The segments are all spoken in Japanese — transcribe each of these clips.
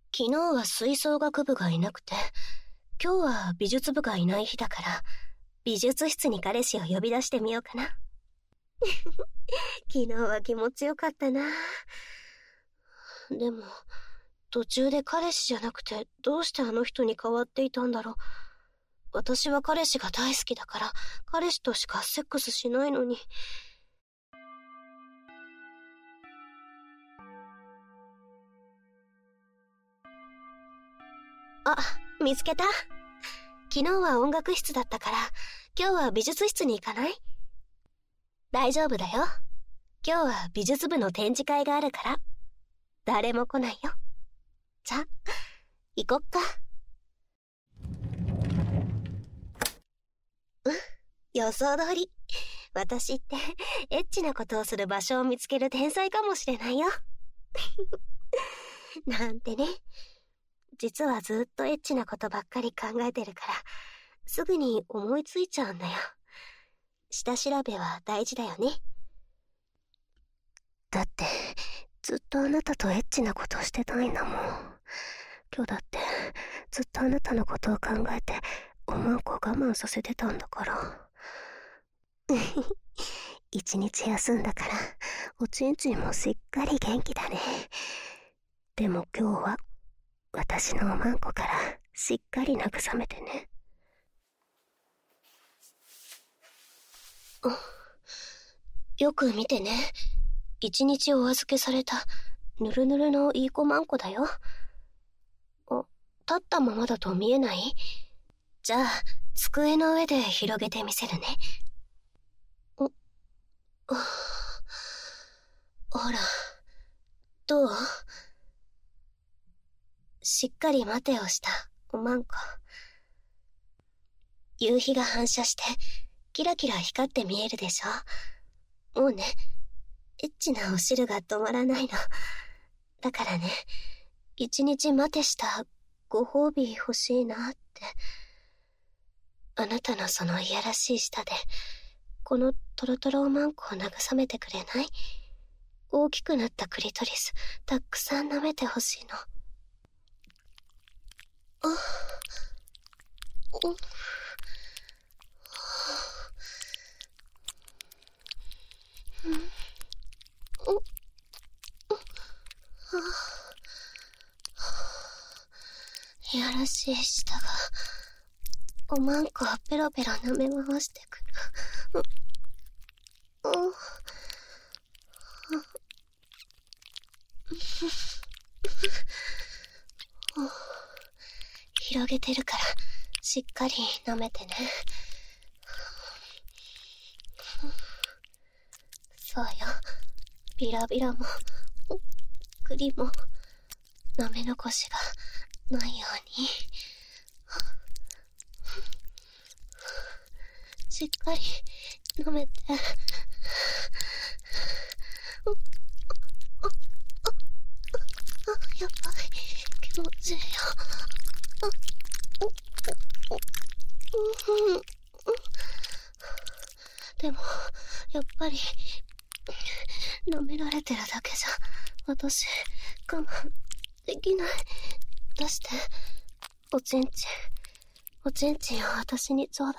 昨日は吹奏楽部がいなくて、今日は美術部がいない日だから、美術室に彼氏を呼び出してみようかな。昨日は気持ちよかったな。でも、途中で彼氏じゃなくて、どうしてあの人に変わっていたんだろう。私は彼氏が大好きだから、彼氏としかセックスしないのに。あ、見つけた。昨日は音楽室だったから、今日は美術室に行かない？大丈夫だよ。今日は美術部の展示会があるから、誰も来ないよ。じゃ、行こっか。予想通り。私って、エッチなことをする場所を見つける天才かもしれないよ。なんてね。実はずっとエッチなことばっかり考えてるから、すぐに思いついちゃうんだよ。下調べは大事だよね。だって、ずっとあなたとエッチなことをしてたいんだもん。今日だって、ずっとあなたのことを考えて、おまんこ我慢させてたんだから。一日休んだから、おちんちんもしっかり元気だね。でも今日は、私のおまんこからしっかり慰めてね。よく見てね。一日お預けされたぬるぬるのいい子まんこだよ。立ったままだと見えない？じゃあ、机の上で広げてみせるね。ほら、どう？しっかり待てをしたおまんこ。夕日が反射してキラキラ光って見えるでしょ。もうね、エッチなお汁が止まらないの。だからね、一日待てしたご褒美欲しいなって。あなたのそのいやらしい舌でこのトロトロおまんこを慰めてくれない？大きくなったクリトリスたくさん舐めてほしいの。いやらしい舌がおまんこをペロペロ舐め回してくる。広げてるからしっかり舐めてね。そうよ。ビラビラも栗も舐め残しがないようにしっかり舐めて。やっぱり気持ちいいよ。でもやっぱり舐められてるだけじゃ私我慢できない。出して、おちんちんを私にちょうだい。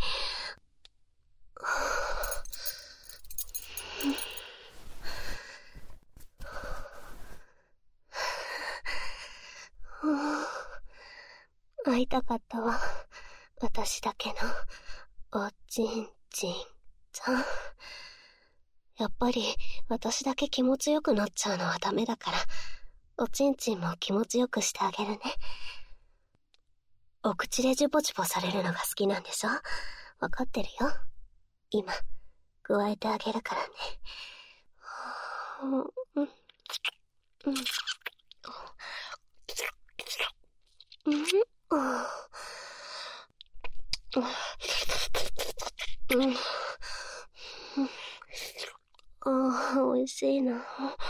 会いたかったわ。私だけのおちんちんちゃん。やっぱり私だけ気持ちよくなっちゃうのはダメだから、おちんちんも気持ちよくしてあげるね。お口でジュポジュポされるのが好きなんでしょ？わかってるよ。今、加えてあげるからね。美味しいな。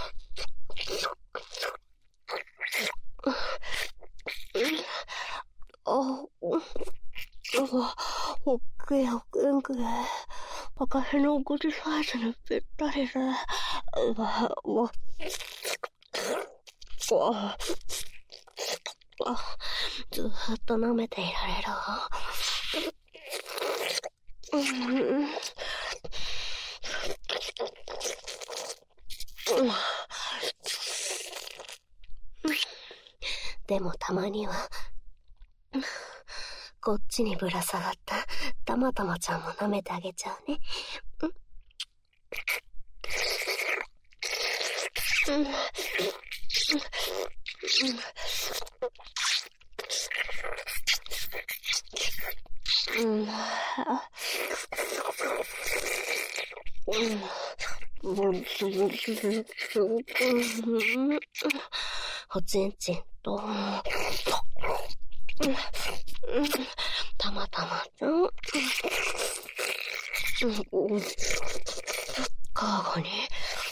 ほっくやほくんくれ。私のお口サイズにぴったりで。 ずーっと舐めていられるわ。でもたまにはこっちにぶら下がったたまたまちゃんも舐めてあげちゃうね。おちんちんとたまたまちゃん交互に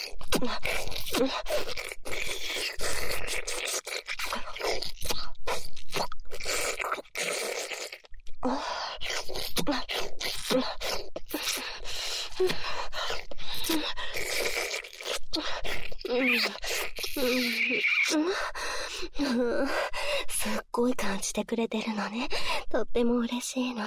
すっごい感じてくれてるのね。とっても嬉しいな。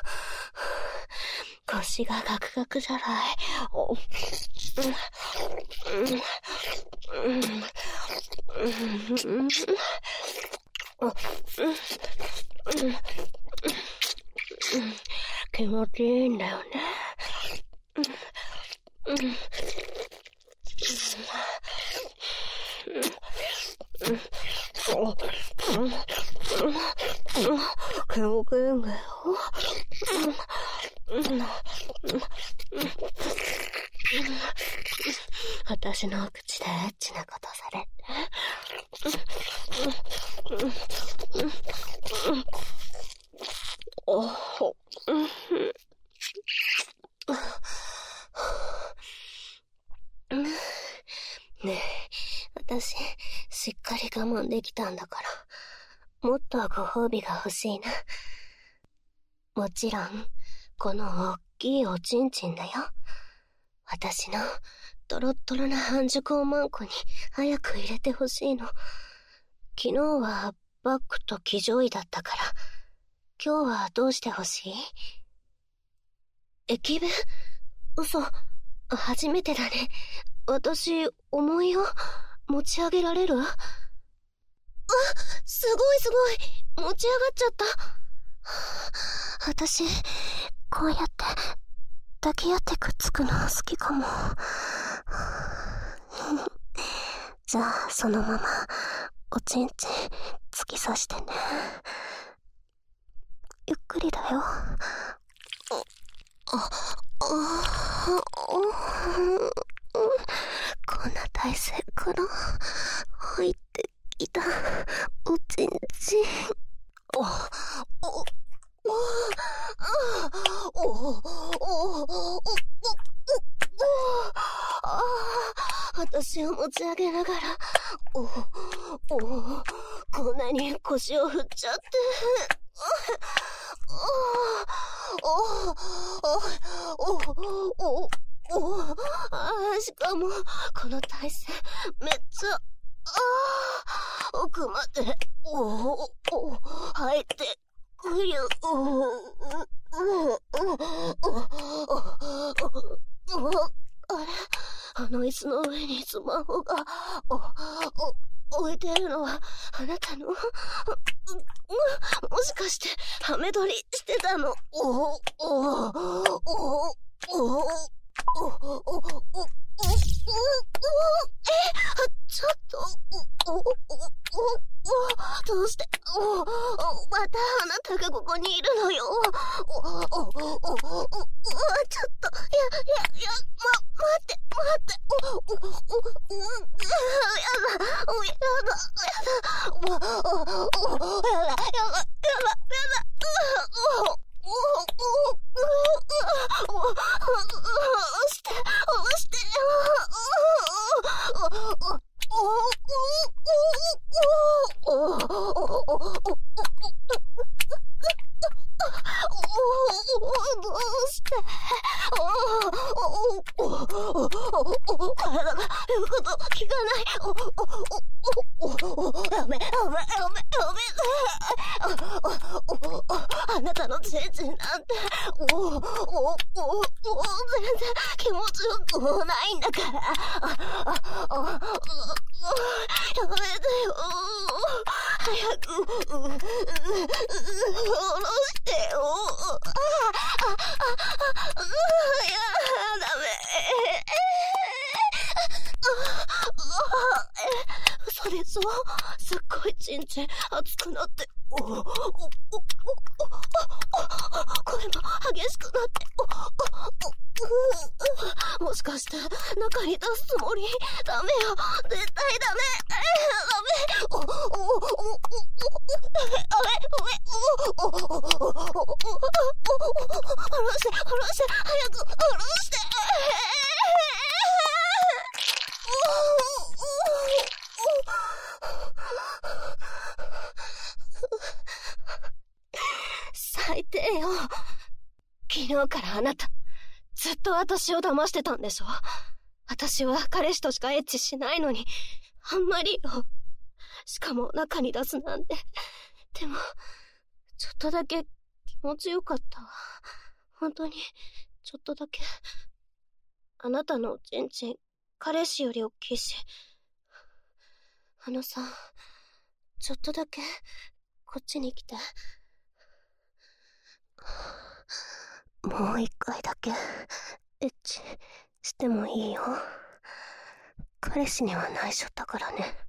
腰がガクガクじゃない。気持ちいいんだよね。気持ちいいんだよ。私の口でエッチなことされて。ねえ、私、しっかり我慢できたんだから、もっとご褒美が欲しいな。もちろん、このおっきいおちんちんだよ。私のトロットロな半熟おまんこに早く入れてほしいの。昨日はバッグと騎乗位だったから、今日はどうしてほしい？駅弁？嘘。初めてだね。私、重いよ。持ち上げられる？すごいすごい。持ち上がっちゃった。私、こうやって抱き合ってくっつくの好きかも。じゃあそのままおちんちん突き刺してね。ゆっくりだよ。こんな体勢から入ってきたおちんちん。私を持ち上げながら、こんなに腰を振っちゃって。しかも、この体勢、めっちゃ、奥まで、入って、くる。あれ？あの椅子の上にスマホが、置いてるのは、あなたの、もしかして、ハメ撮りしてたの？ちょっと、どうして、またあなたがここにいるのよ。ちょっと、待って。体が言うこと聞かない。やめ。 たのチンチンなんて、全然気持ちよくもないんだから。やめてよ。早く、下ろしてよ。いや、ダメ。嘘でしょ。すっごいチンチン熱くなって、声も激しくなって、もしかして中に出すつもり？ダメよ、絶対ダメ。ダメ。下ろして、早く下ろして。最低よ。昨日からあなた、ずっと私を騙してたんでしょ？私は彼氏としかエッチしないのに、あんまりよ。しかも中に出すなんて。でも、ちょっとだけ気持ちよかったわ。本当に、ちょっとだけ。あなたのおちんちん、彼氏より大きいし。あのさ、ちょっとだけ、こっちに来て。もう一回だけ、エッチしてもいいよ。彼氏には内緒だからね。